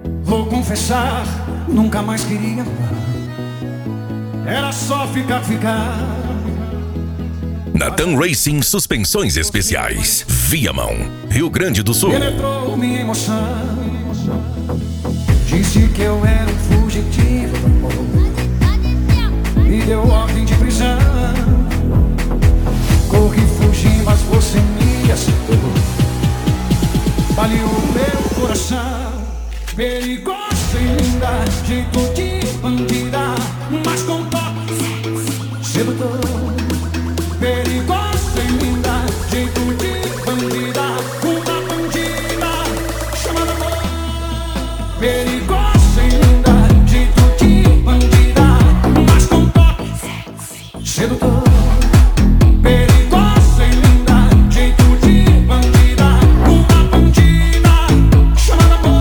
Vou confessar, nunca mais queria amar. Era só ficar. Natan Racing Suspensões Especiais, Viamão, Rio Grande do Sul. Penetrou minha emoção, disse que eu era um fugitivo do amor, me deu ordem de prisão. Corri, fugi, mas você me acertou. Baleou meu coração. Perigosa e linda, jeito de bandida, mas com toque sedutor. Perigosa e linda, jeito de bandida, uma bandida chamada amor. Perigosa e linda, jeito de bandida, mas com toque sedutor. Perigosa e linda, jeito de bandida, uma bandida chamada amor.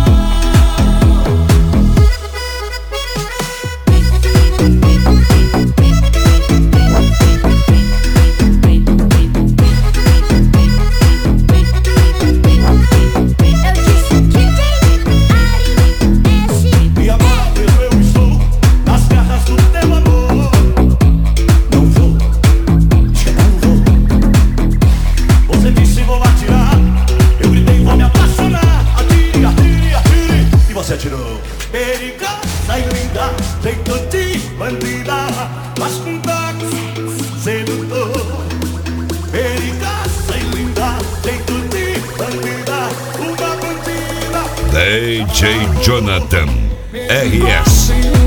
Perigosa e linda, jeito de bandida, mas com toque sedutor. Perigosa e linda, jeito de bandida, uma bandida. DJ Jonathan RS.